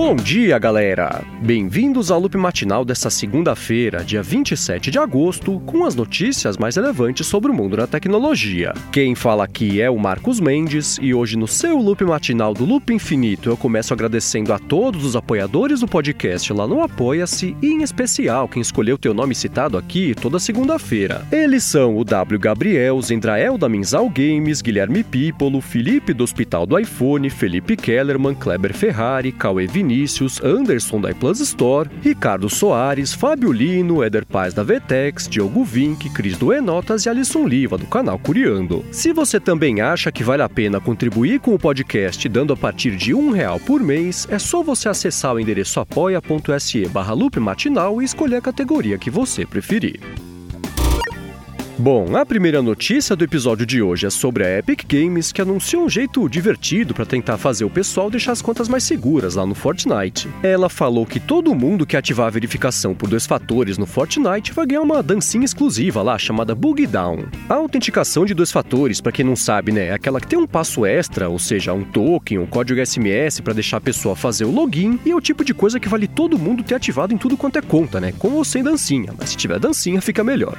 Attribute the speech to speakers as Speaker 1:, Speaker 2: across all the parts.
Speaker 1: Bom dia, galera! Bem-vindos ao Loop Matinal desta segunda-feira, dia 27 de agosto, com as notícias mais relevantes sobre o mundo da tecnologia. Quem fala aqui é o Marcos Mendes, e hoje no seu Loop Matinal do Loop Infinito eu começo agradecendo a todos os apoiadores do podcast lá no Apoia-se, e em especial quem escolheu ter o nome citado aqui toda segunda-feira. Eles são o W. Gabriel, Zendrael da Minzal Games, Guilherme Pípolo, Felipe do Hospital do iPhone, Felipe Kellerman, Kleber Ferrari, Cauê Vinícius, Anderson da iPlus Store, Ricardo Soares, Fábio Lino, Éder Paz da Vetex, Diogo Vink, Cris do Enotas e Alisson Liva do canal Curiando. Se você também acha que vale a pena contribuir com o podcast dando a partir de R$1 por mês, é só você acessar o endereço apoia.se/loopmatinal e escolher a categoria que você preferir. Bom, a primeira notícia do episódio de hoje é sobre a Epic Games, que anunciou um jeito divertido para tentar fazer o pessoal deixar as contas mais seguras lá no Fortnite. Ela falou que todo mundo que ativar a verificação por 2 fatores no Fortnite vai ganhar uma dancinha exclusiva lá, chamada Bug Down. A autenticação de 2 fatores, para quem não sabe, né, é aquela que tem um passo extra, ou seja, um token, um código SMS para deixar a pessoa fazer o login, e é o tipo de coisa que vale todo mundo ter ativado em tudo quanto é conta, né, com ou sem dancinha, mas se tiver dancinha fica melhor.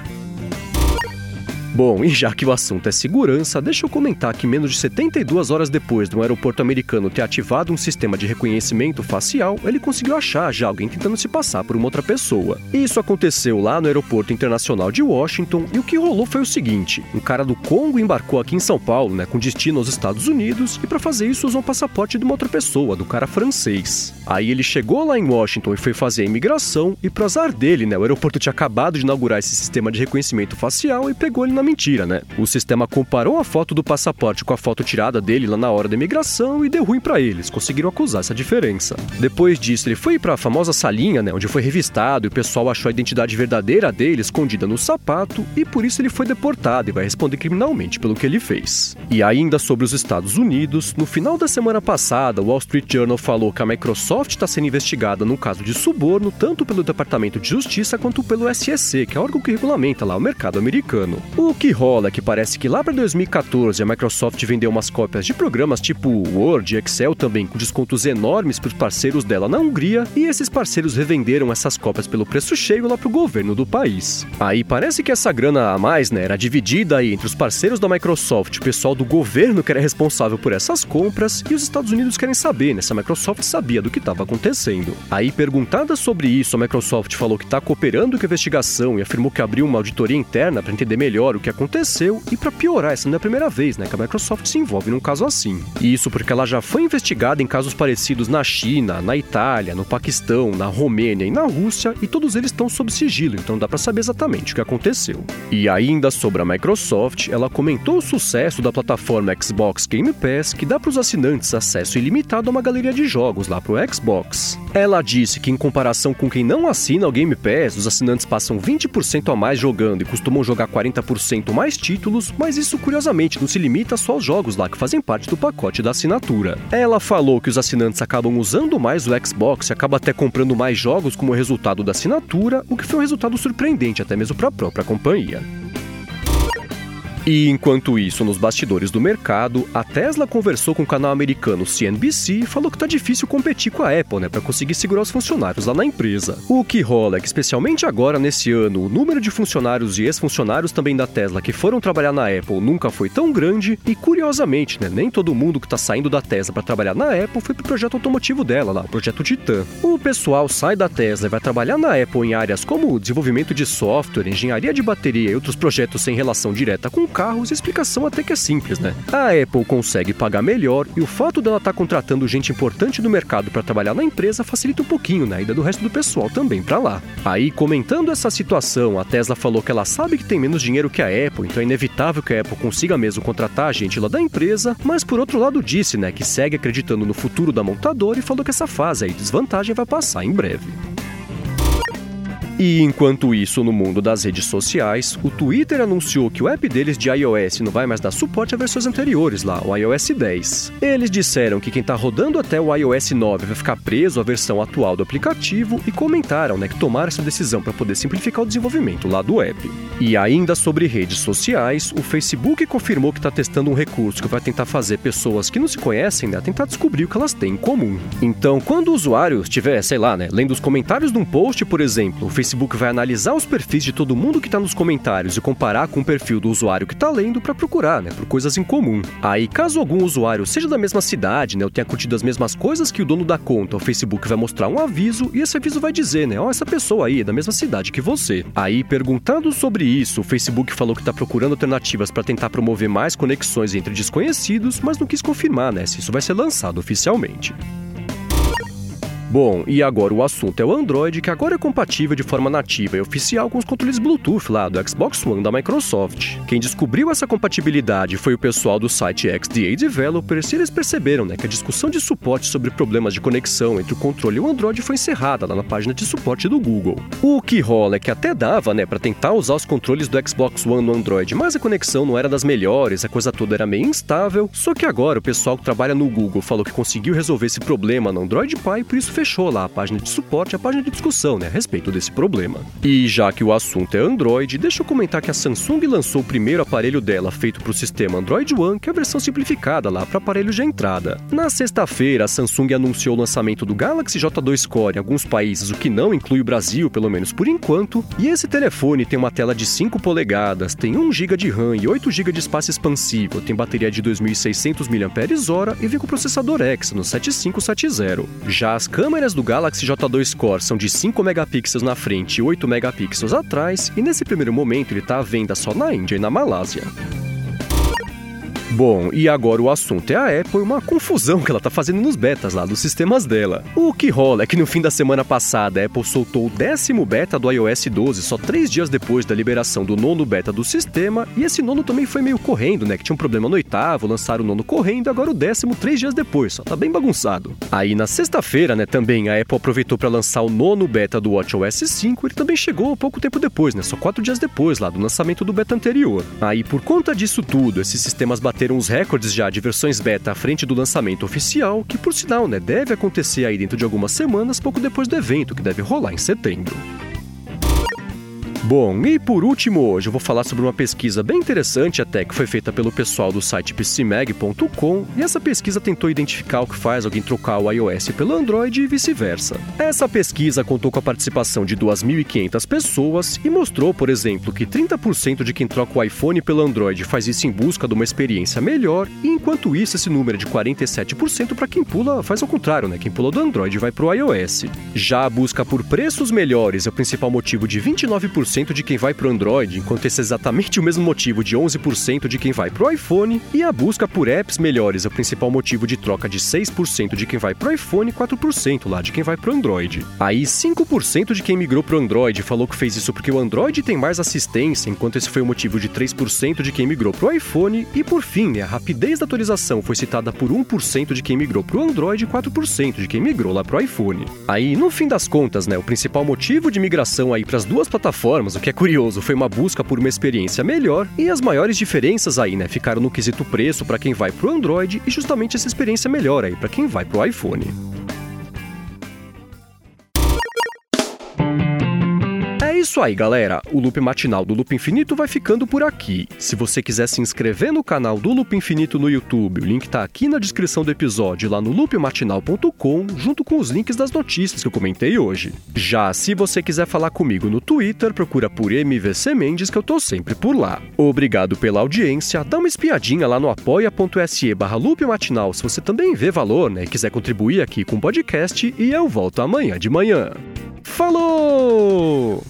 Speaker 1: Bom, e já que o assunto é segurança, deixa eu comentar que menos de 72 horas depois de um aeroporto americano ter ativado um sistema de reconhecimento facial, ele conseguiu achar já alguém tentando se passar por uma outra pessoa. Isso aconteceu lá no aeroporto internacional de Washington, e o que rolou foi o seguinte: um cara do Congo embarcou aqui em São Paulo, né, com destino aos Estados Unidos, e para fazer isso usou um passaporte de uma outra pessoa, do cara francês. Aí ele chegou lá em Washington e foi fazer a imigração, e pro azar dele, né, o aeroporto tinha acabado de inaugurar esse sistema de reconhecimento facial e pegou ele na mentira, né? O sistema comparou a foto do passaporte com a foto tirada dele lá na hora da imigração e deu ruim pra eles, conseguiram acusar essa diferença. Depois disso, ele foi pra famosa salinha, né, onde foi revistado e o pessoal achou a identidade verdadeira dele escondida no sapato, e por isso ele foi deportado e vai responder criminalmente pelo que ele fez. E ainda sobre os Estados Unidos, no final da semana passada, o Wall Street Journal falou que a Microsoft está sendo investigada num caso de suborno tanto pelo Departamento de Justiça quanto pelo SEC, que é o órgão que regulamenta lá o mercado americano. O que rola é que parece que lá para 2014 a Microsoft vendeu umas cópias de programas tipo Word e Excel também com descontos enormes para os parceiros dela na Hungria, e esses parceiros revenderam essas cópias pelo preço cheio lá para o governo do país. Aí parece que essa grana a mais, né, era dividida aí entre os parceiros da Microsoft, o pessoal do governo que era responsável por essas compras, e os Estados Unidos querem saber, né, se a Microsoft sabia do que estava acontecendo. Aí, perguntada sobre isso, a Microsoft falou que está cooperando com a investigação e afirmou que abriu uma auditoria interna para entender melhor o que aconteceu, e para piorar, essa não é a primeira vez, né, que a Microsoft se envolve num caso assim. E isso porque ela já foi investigada em casos parecidos na China, na Itália, no Paquistão, na Romênia e na Rússia, e todos eles estão sob sigilo, então dá para saber exatamente o que aconteceu. E ainda sobre a Microsoft, ela comentou o sucesso da plataforma Xbox Game Pass, que dá para os assinantes acesso ilimitado a uma galeria de jogos lá pro Xbox. Ela disse que em comparação com quem não assina o Game Pass, os assinantes passam 20% a mais jogando e costumam jogar 40% mais títulos, mas isso curiosamente não se limita só aos jogos lá que fazem parte do pacote da assinatura. Ela falou que os assinantes acabam usando mais o Xbox e acabam até comprando mais jogos como resultado da assinatura, o que foi um resultado surpreendente até mesmo para a própria companhia. E enquanto isso, nos bastidores do mercado, a Tesla conversou com o canal americano CNBC e falou que tá difícil competir com a Apple, né, para conseguir segurar os funcionários lá na empresa. O que rola é que, especialmente agora nesse ano, o número de funcionários e ex-funcionários também da Tesla que foram trabalhar na Apple nunca foi tão grande, e curiosamente, né, nem todo mundo que tá saindo da Tesla para trabalhar na Apple foi pro projeto automotivo dela lá, o projeto Titan. O pessoal sai da Tesla e vai trabalhar na Apple em áreas como desenvolvimento de software, engenharia de bateria e outros projetos sem relação direta com carros. A explicação até que é simples, né? A Apple consegue pagar melhor, e o fato dela estar contratando gente importante do mercado para trabalhar na empresa facilita um pouquinho, né, a ida do resto do pessoal também para lá. Aí, comentando essa situação, a Tesla falou que ela sabe que tem menos dinheiro que a Apple, então é inevitável que a Apple consiga mesmo contratar a gente lá da empresa, mas por outro lado disse, né, que segue acreditando no futuro da montadora e falou que essa fase aí de desvantagem vai passar em breve. E enquanto isso, no mundo das redes sociais, o Twitter anunciou que o app deles de iOS não vai mais dar suporte a versões anteriores lá, o iOS 10. Eles disseram que quem está rodando até o iOS 9 vai ficar preso à versão atual do aplicativo e comentaram, que tomaram essa decisão para poder simplificar o desenvolvimento lá do app. E ainda sobre redes sociais, o Facebook confirmou que está testando um recurso que vai tentar fazer pessoas que não se conhecem, tentar descobrir o que elas têm em comum. Então, quando o usuário estiver, lendo os comentários de um post, por exemplo, o Facebook vai analisar os perfis de todo mundo que está nos comentários e comparar com o perfil do usuário que está lendo para procurar, por coisas em comum. Aí, caso algum usuário seja da mesma cidade, ou tenha curtido as mesmas coisas que o dono da conta, o Facebook vai mostrar um aviso e esse aviso vai dizer, essa pessoa aí é da mesma cidade que você. Aí, perguntando sobre isso, o Facebook falou que está procurando alternativas para tentar promover mais conexões entre desconhecidos, mas não quis confirmar, se isso vai ser lançado oficialmente. Bom, e agora o assunto é o Android, que agora é compatível de forma nativa e oficial com os controles Bluetooth lá do Xbox One da Microsoft. Quem descobriu essa compatibilidade foi o pessoal do site XDA Developers e eles perceberam, que a discussão de suporte sobre problemas de conexão entre o controle e o Android foi encerrada lá na página de suporte do Google. O que rola é que até dava, para tentar usar os controles do Xbox One no Android, mas a conexão não era das melhores, a coisa toda era meio instável, só que agora o pessoal que trabalha no Google falou que conseguiu resolver esse problema no Android Pie, por isso fechou lá a página de suporte, a página de discussão, a respeito desse problema. E já que o assunto é Android, deixa eu comentar que a Samsung lançou o primeiro aparelho dela feito para o sistema Android One, que é a versão simplificada lá para aparelhos de entrada. Na sexta-feira, a Samsung anunciou o lançamento do Galaxy J2 Core em alguns países, o que não inclui o Brasil, pelo menos por enquanto, e esse telefone tem uma tela de 5 polegadas, tem 1 GB de RAM e 8 GB de espaço expansível, tem bateria de 2.600 mAh e vem com processador Exynos 7570. Já as câmeras do Galaxy J2 Core são de 5 megapixels na frente e 8 megapixels atrás, e nesse primeiro momento ele está à venda só na Índia e na Malásia. Bom, e agora o assunto é a Apple e uma confusão que ela tá fazendo nos betas lá dos sistemas dela. O que rola é que no fim da semana passada a Apple soltou o 10º beta do iOS 12 só 3 dias depois da liberação do 9º beta do sistema, e esse 9º também foi meio correndo, que tinha um problema no 8º, lançaram o 9º correndo, agora o 10º 3 dias depois, só tá bem bagunçado. Aí na sexta-feira, também a Apple aproveitou para lançar o 9º beta do WatchOS 5, ele também chegou pouco tempo depois, só 4 dias depois lá do lançamento do beta anterior. Aí por conta disso tudo, esses sistemas bateram os recordes já de versões beta à frente do lançamento oficial, que por sinal, deve acontecer aí dentro de algumas semanas, pouco depois do evento, que deve rolar em setembro. Bom, e por último hoje eu vou falar sobre uma pesquisa bem interessante até que foi feita pelo pessoal do site pcmag.com, e essa pesquisa tentou identificar o que faz alguém trocar o iOS pelo Android e vice-versa. Essa pesquisa contou com a participação de 2.500 pessoas e mostrou, por exemplo, que 30% de quem troca o iPhone pelo Android faz isso em busca de uma experiência melhor, e enquanto isso esse número é de 47% para quem pula, faz ao contrário, quem pula do Android vai pro iOS. Já a busca por preços melhores é o principal motivo de 29% de quem vai pro Android, enquanto esse é exatamente o mesmo motivo de 11% de quem vai pro iPhone, e a busca por apps melhores é o principal motivo de troca de 6% de quem vai pro iPhone e 4% lá de quem vai pro Android. Aí 5% de quem migrou pro Android falou que fez isso porque o Android tem mais assistência, enquanto esse foi o motivo de 3% de quem migrou pro iPhone, e por fim, a rapidez da atualização foi citada por 1% de quem migrou pro Android e 4% de quem migrou lá pro iPhone. Aí, no fim das contas, o principal motivo de migração aí pras duas plataformas, o que é curioso, foi uma busca por uma experiência melhor, e as maiores diferenças aí, ficaram no quesito preço para quem vai pro Android e justamente essa experiência melhor aí para quem vai pro iPhone. É isso aí, galera. O Loop Matinal do Loop Infinito vai ficando por aqui. Se você quiser se inscrever no canal do Loop Infinito no YouTube, o link tá aqui na descrição do episódio, lá no loopmatinal.com, junto com os links das notícias que eu comentei hoje. Já se você quiser falar comigo no Twitter, procura por MVC Mendes, que eu tô sempre por lá. Obrigado pela audiência, dá uma espiadinha lá no apoia.se/loopmatinal se você também vê valor, e quiser contribuir aqui com o podcast, e eu volto amanhã de manhã. Falou!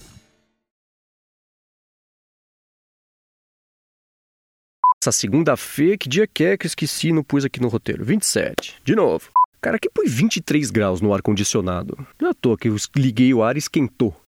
Speaker 1: Essa segunda-feira, que dia que é que eu esqueci, não pus aqui no roteiro? 27. De novo. Cara, aqui põe 23 graus no ar-condicionado. Não é à toa que eu liguei o ar e esquentou.